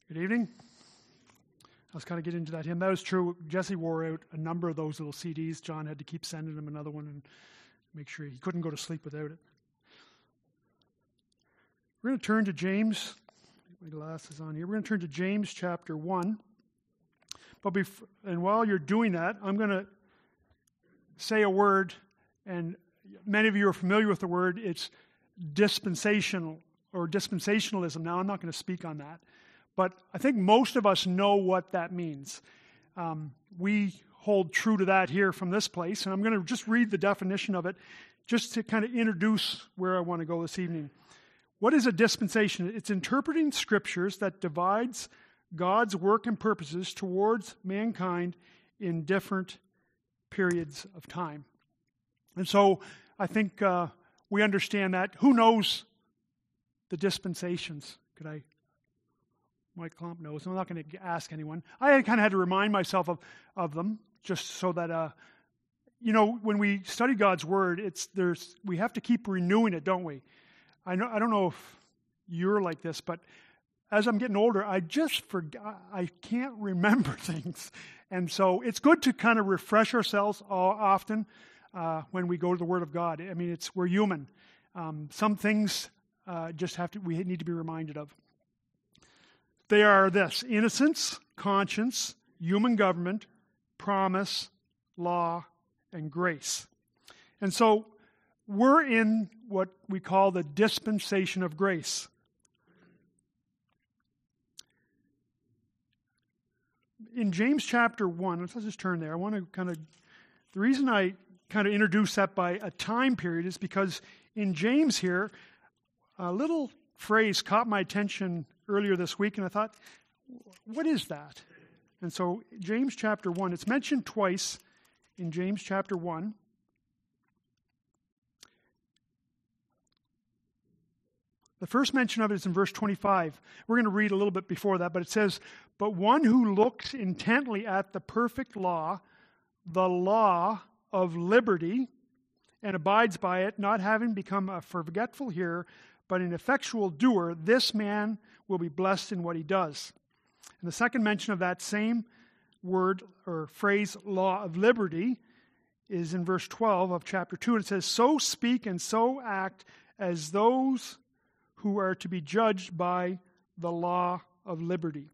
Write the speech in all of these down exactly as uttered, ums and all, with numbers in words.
Good evening. I was kind of getting into that hymn. That was true. Jesse wore out a number of those little C Ds. John had to keep sending him another one and make sure he couldn't go to sleep without it. We're going to turn to James. My glasses on here. We're going to turn to James chapter one. But bef- and while you're doing that, I'm going to say a word, and many of you are familiar with the word. It's dispensational or dispensationalism. Now, I'm not going to speak on that. But I think most of us know what that means. Um, we hold true to that here from this place, and I'm going to just read the definition of it just to kind of introduce where I want to go this evening. What is a dispensation? It's interpreting scriptures that divides God's work and purposes towards mankind in different periods of time. And so I think uh, we understand that. Who knows the dispensations? Could I... Mike Klomp knows. I'm not going to ask anyone. I kind of had to remind myself of, of them, just so that, uh, you know, when we study God's Word, it's there's we have to keep renewing it, don't we? I know. I don't know if you're like this, but as I'm getting older, I just forget. I can't remember things, and so it's good to kind of refresh ourselves all, often uh, when we go to the Word of God. I mean, it's we're human. Um, some things uh, just have to. We need to be reminded of. They are this: innocence, conscience, human government, promise, law, and grace. And so we're in what we call the dispensation of grace. In James chapter one, let's just turn there. I want to kind of, the reason I kind of introduce that by a time period is because in James here, a little phrase caught my attention earlier this week, and I thought, what is that? And so James chapter one, it's mentioned twice in James chapter one. The first mention of it is in verse twenty-five. We're going to read a little bit before that, but it says, "But one who looks intently at the perfect law, the law of liberty, and abides by it, not having become a forgetful hearer, but an effectual doer, this man will be blessed in what he does." And the second mention of that same word or phrase, law of liberty, is in verse twelve of chapter two. And it says, "So speak and so act as those who are to be judged by the law of liberty."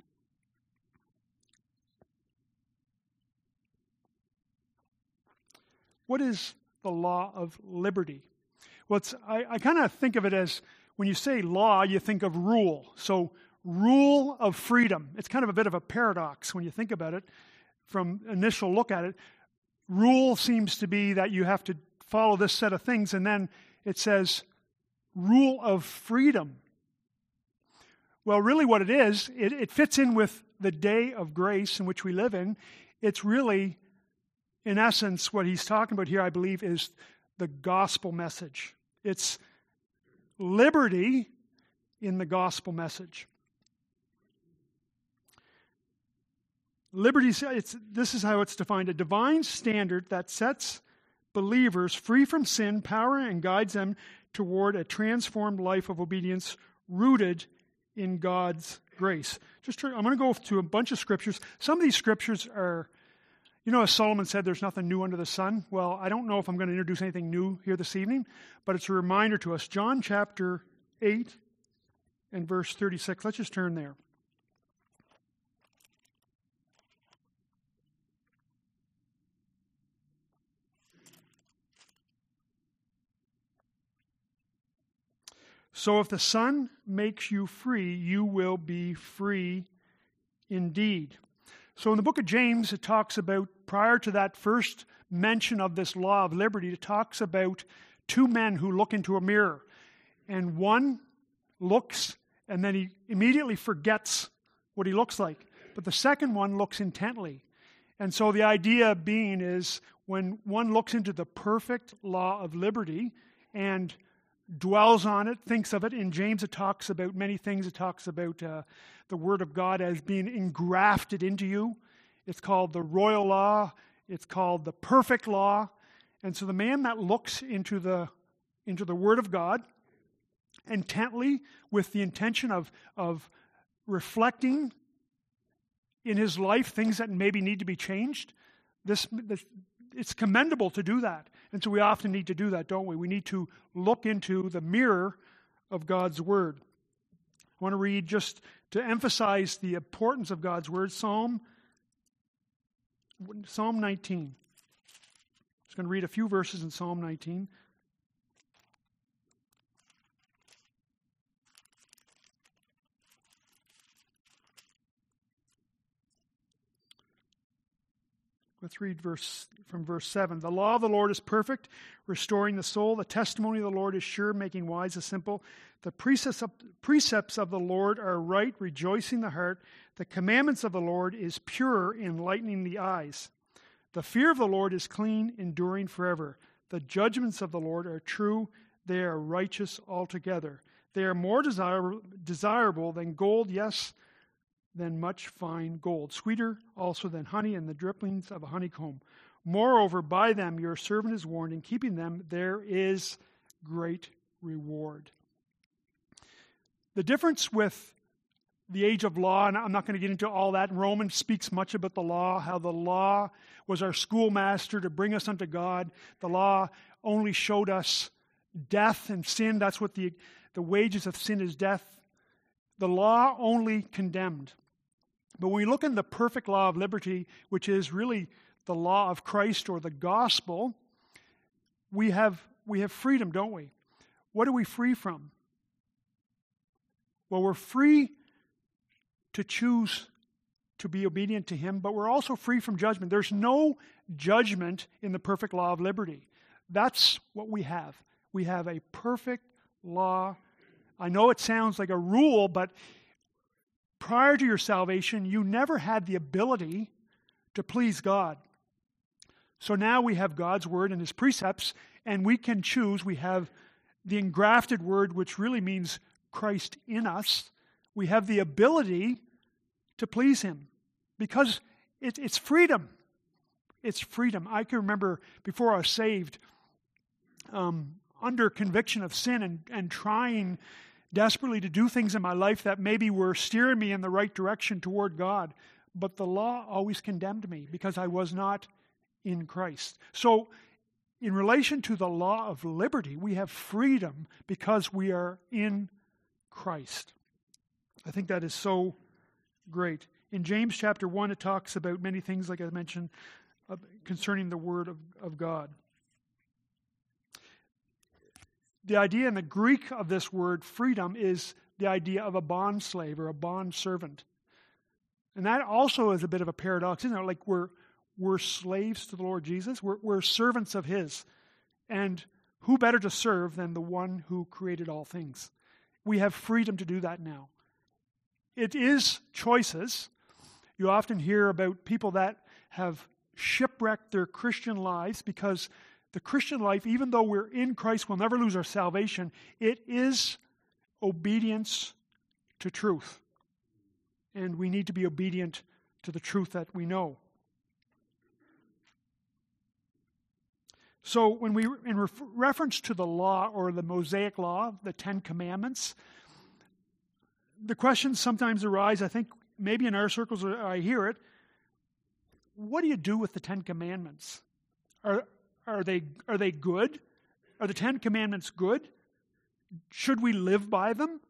What is the law of liberty? Well, it's, I, I kind of think of it as, when you say law, you think of rule. So rule of freedom. It's kind of a bit of a paradox when you think about it from initial look at it. Rule seems to be that you have to follow this set of things, and then it says rule of freedom. Well, really what it is, it, it fits in with the day of grace in which we live in. It's really, in essence, what he's talking about here, I believe, is the gospel message. It's liberty in the gospel message. Liberty, it's, this is how it's defined: a divine standard that sets believers free from sin, power, and guides them toward a transformed life of obedience rooted in God's grace. Just I'm going to go to a bunch of scriptures. Some of these scriptures are, you know, as Solomon said, there's nothing new under the sun. Well, I don't know if I'm going to introduce anything new here this evening, but it's a reminder to us. John chapter eight and verse thirty-six. Let's just turn there. "So if the Son makes you free, you will be free indeed." So in the book of James, it talks about, prior to that first mention of this law of liberty, it talks about two men who look into a mirror. And one looks, and then he immediately forgets what he looks like. But the second one looks intently. And so the idea being is, when one looks into the perfect law of liberty and dwells on it, thinks of it. In James, it talks about many things. It talks about uh, the Word of God as being engrafted into you. It's called the royal law. It's called the perfect law. And so the man that looks into the into the Word of God intently with the intention of, of reflecting in his life, things that maybe need to be changed. This, this it's commendable to do that. And so we often need to do that, don't we? We need to look into the mirror of God's Word. I want to read, just to emphasize the importance of God's Word, Psalm, Psalm nineteen. I'm just going to read a few verses in Psalm nineteen. Let's read verse from verse seven. The law of the Lord is perfect, restoring the soul. The testimony of the Lord is sure, making wise the simple. The precepts of, precepts of the Lord are right, rejoicing the heart. The commandments of the Lord is pure, enlightening the eyes. The fear of the Lord is clean, enduring forever. The judgments of the Lord are true, they are righteous altogether. They are more desirable, desirable than gold, yes, than much fine gold, sweeter also than honey and the dripplings of a honeycomb. Moreover, by them your servant is warned, in keeping them there is great reward. The difference with the age of law, and I'm not going to get into all that, Romans speaks much about the law, how the law was our schoolmaster to bring us unto God. The law only showed us death and sin. That's what the, the wages of sin is, death. The law only condemned. But when we look in the perfect law of liberty, which is really the law of Christ or the gospel, we have we have freedom, don't we? What are we free from? Well, we're free to choose to be obedient to Him, but we're also free from judgment. There's no judgment in the perfect law of liberty. That's what we have. We have a perfect law. I know it sounds like a rule, but prior to your salvation, you never had the ability to please God. So now we have God's Word and His precepts, and we can choose. We have the engrafted Word, which really means Christ in us. We have the ability to please Him because it, it's freedom. It's freedom. I can remember before I was saved, um, under conviction of sin and, and trying desperately to do things in my life that maybe were steering me in the right direction toward God. But the law always condemned me because I was not in Christ. So in relation to the law of liberty, we have freedom because we are in Christ. I think that is so great. In James chapter one, it talks about many things, like I mentioned, uh, concerning the Word of, of God. The idea in the Greek of this word freedom is the idea of a bond slave or a bond servant. And that also is a bit of a paradox, isn't it? Like we're we're slaves to the Lord Jesus. We're, we're servants of His. And who better to serve than the one who created all things? We have freedom to do that now. It is choices. You often hear about people that have shipwrecked their Christian lives because the Christian life, even though we're in Christ, we'll never lose our salvation. It is obedience to truth. And we need to be obedient to the truth that we know. So when we, in ref- reference to the law or the Mosaic law, the Ten Commandments, the questions sometimes arise, I think maybe in our circles I hear it, what do you do with the Ten Commandments? Are Are they are they good? Are the Ten Commandments good? Should we live by them?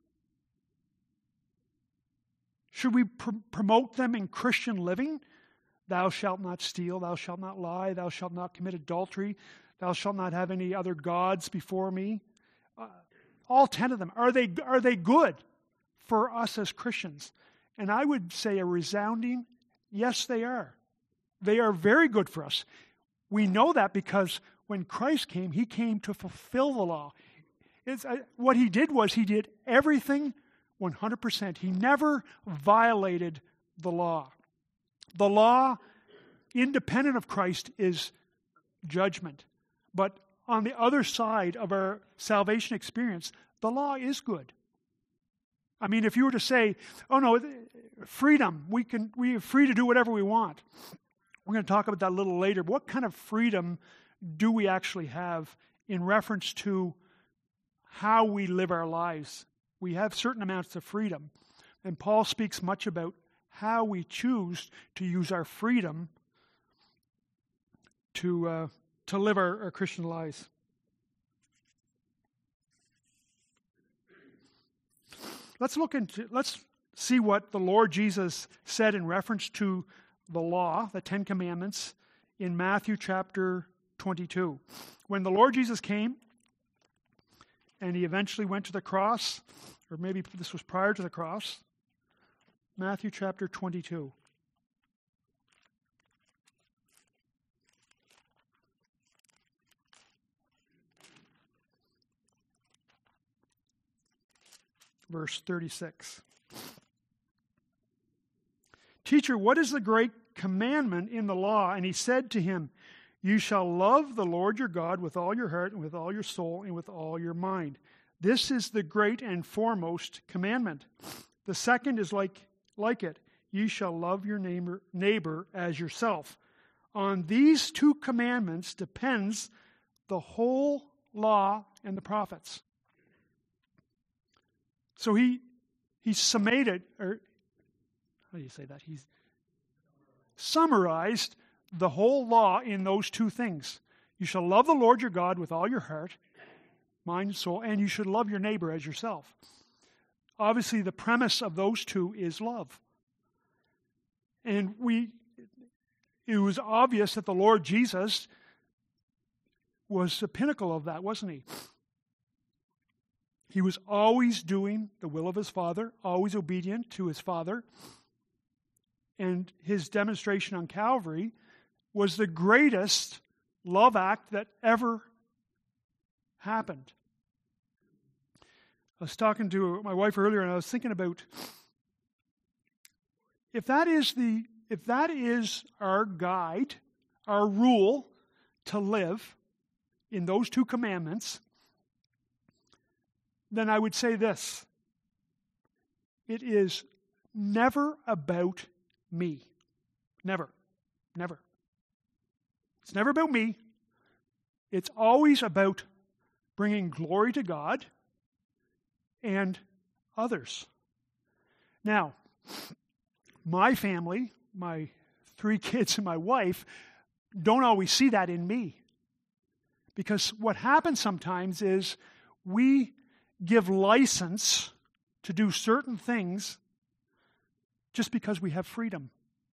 Should we pr- promote them in Christian living? Thou shalt not steal, thou shalt not lie, thou shalt not commit adultery, thou shalt not have any other gods before me. Uh, all ten of them, are they are they good for us as Christians? And I would say a resounding yes, they are. They are very good for us. We know that because when Christ came, He came to fulfill the law. It's, uh, what He did was He did everything one hundred percent. He never violated the law. The law, independent of Christ, is judgment. But on the other side of our salvation experience, the law is good. I mean, if you were to say, oh no, freedom, we can we are free to do whatever we want. We're going to talk about that a little later. But what kind of freedom do we actually have in reference to how we live our lives? We have certain amounts of freedom. And Paul speaks much about how we choose to use our freedom to uh, to live our, our Christian lives. Let's look into, let's see what the Lord Jesus said in reference to the law, the Ten Commandments, in Matthew chapter twenty-two. When the Lord Jesus came and he eventually went to the cross, or maybe this was prior to the cross, Matthew chapter twenty-two. Verse thirty-six. Teacher, what is the great commandment in the law? And he said to him, you shall love the Lord your God with all your heart and with all your soul and with all your mind. This is the great and foremost commandment. The second is like, like it. You shall love your neighbor, neighbor as yourself. On these two commandments depends the whole law and the prophets. So he he summated, or how do you say that? He's summarized the whole law in those two things. You shall love the Lord your God with all your heart, mind, and soul, and you should love your neighbor as yourself. Obviously, the premise of those two is love. And we, it was obvious that the Lord Jesus was the pinnacle of that, wasn't he? He was always doing the will of his Father, always obedient to his Father. And his demonstration on Calvary was the greatest love act that ever happened. I was talking to my wife earlier, and I was thinking about if that is the if that is our guide, our rule to live in those two commandments, then I would say this. It is never about me. Never. Never. It's never about me. It's always about bringing glory to God and others. Now, my family, my three kids and my wife, don't always see that in me. Because what happens sometimes is we give license to do certain things just because we have freedom.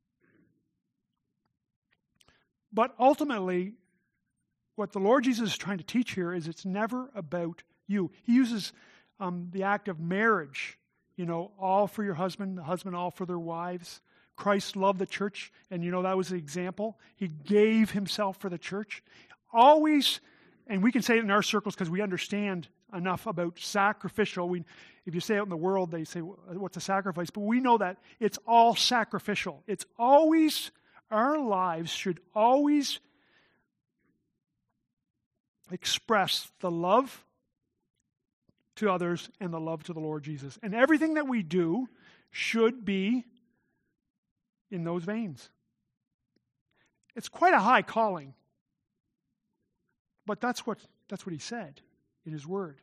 But ultimately, what the Lord Jesus is trying to teach here is it's never about you. He uses um, the act of marriage, you know, all for your husband, the husband all for their wives. Christ loved the church, and you know, that was the example. He gave himself for the church. Always, and we can say it in our circles because we understand enough about sacrificial. We, if you say it in the world, they say, what's a sacrifice? But we know that it's all sacrificial. It's always, our lives should always express the love to others and the love to the Lord Jesus. And everything that we do should be in those veins. It's quite a high calling. But that's what that's what he said in his word.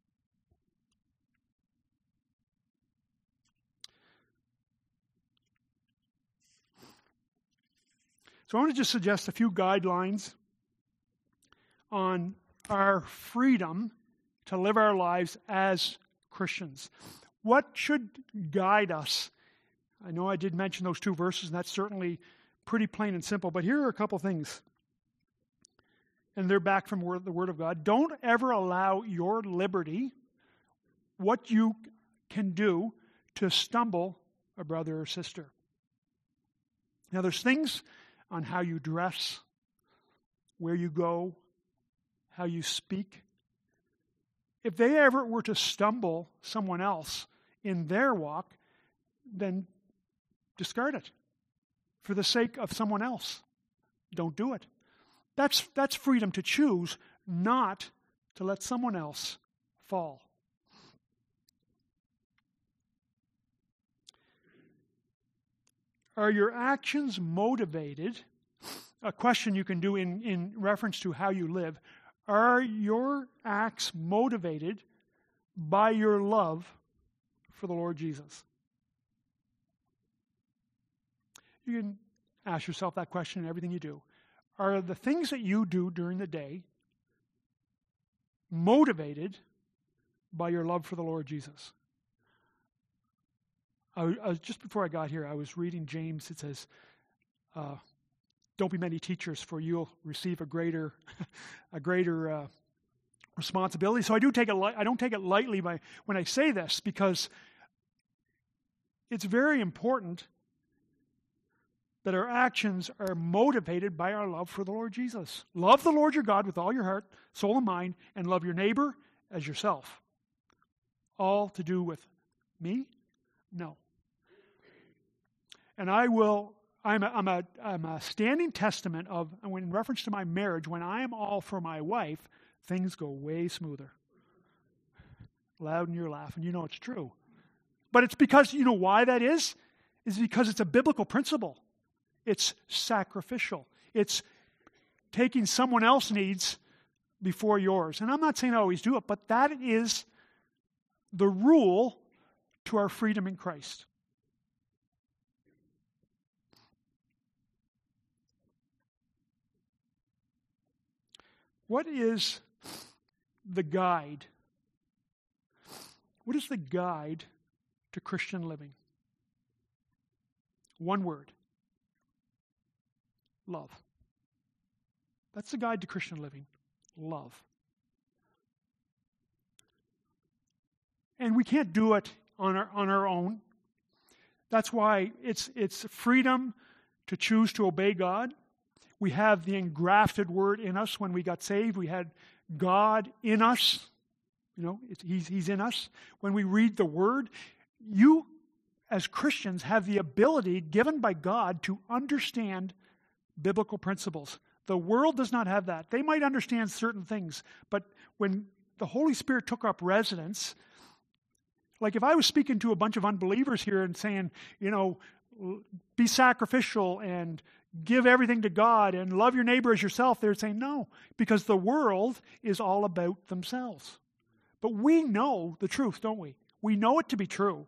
So I want to just suggest a few guidelines on our freedom to live our lives as Christians. What should guide us? I know I did mention those two verses, and that's certainly pretty plain and simple, but here are a couple things. And they're back from the Word of God. Don't ever allow your liberty, what you can do, to stumble a brother or sister. Now, there's things on how you dress, where you go, how you speak. If they ever were to stumble someone else in their walk, then discard it for the sake of someone else. Don't do it. That's, that's freedom to choose not to let someone else fall. Are your actions motivated? A question you can do in, in reference to how you live. Are your acts motivated by your love for the Lord Jesus? You can ask yourself that question in everything you do. Are the things that you do during the day motivated by your love for the Lord Jesus? I, I was, just before I got here, I was reading James. It says, uh, don't be many teachers, for you'll receive a greater a greater uh, responsibility. So I do take it li- I don't take it lightly by when I say this, because it's very important that our actions are motivated by our love for the Lord Jesus. Love the Lord your God with all your heart, soul, and mind, and love your neighbor as yourself. All to do with me? No. And I will, I'm a, I'm a, I'm a standing testament of, when in reference to my marriage, when I am all for my wife, things go way smoother. Loud and you're laughing, you know it's true. But it's because, you know why that is? Is because it's a biblical principle. It's sacrificial. It's taking someone else's needs before yours. And I'm not saying I always do it, but that is the rule to our freedom in Christ. What is the guide? What is the guide to Christian living? One word. Love. That's the guide to Christian living. Love. And we can't do it on our on our own. That's why it's it's freedom to choose to obey God. We have the engrafted word in us when we got saved. We had God in us. You know, it's, he's, he's in us. When we read the word, you as Christians have the ability given by God to understand biblical principles. The world does not have that. They might understand certain things, but when the Holy Spirit took up residence, like if I was speaking to a bunch of unbelievers here and saying, you know, be sacrificial and give everything to God and love your neighbor as yourself, they're saying no, because the world is all about themselves. But we know the truth, don't we? We know it to be true.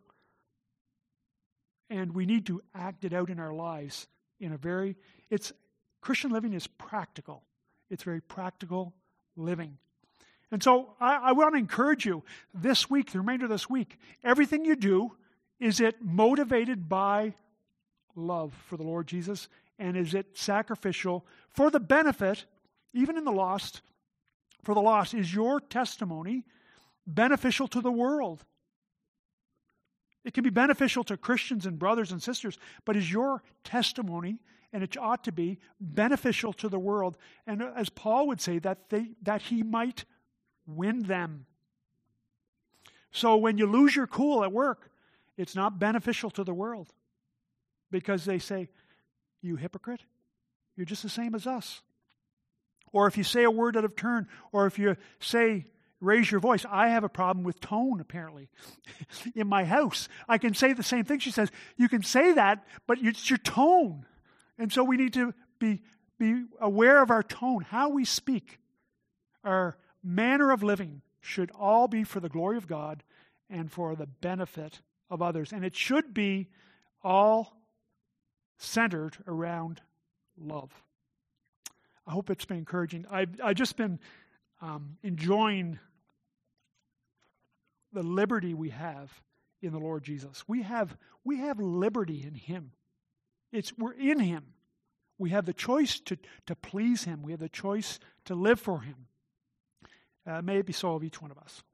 And we need to act it out in our lives in a very, it's, Christian living is practical. It's very practical living. And so I, I want to encourage you this week, the remainder of this week, everything you do, is it motivated by love for the Lord Jesus? And is it sacrificial for the benefit, even in the lost, for the lost? Is your testimony beneficial to the world? It can be beneficial to Christians and brothers and sisters, but is your testimony, and it ought to be, beneficial to the world? And as Paul would say, that they that he might win them. So when you lose your cool at work, it's not beneficial to the world, because they say, you hypocrite, you're just the same as us. Or if you say a word out of turn, or if you say, raise your voice. I have a problem with tone, apparently, in my house. I can say the same thing. She says, you can say that, but it's your tone. And so we need to be, be aware of our tone, how we speak. Our manner of living should all be for the glory of God and for the benefit of others. And it should be all centered around love. I hope it's been encouraging. I've, I've just been um, enjoying the liberty we have in the Lord Jesus. We have, we have liberty in Him. It's, we're in Him. We have the choice to, to please Him. We have the choice to live for Him. Uh, may it be so of each one of us.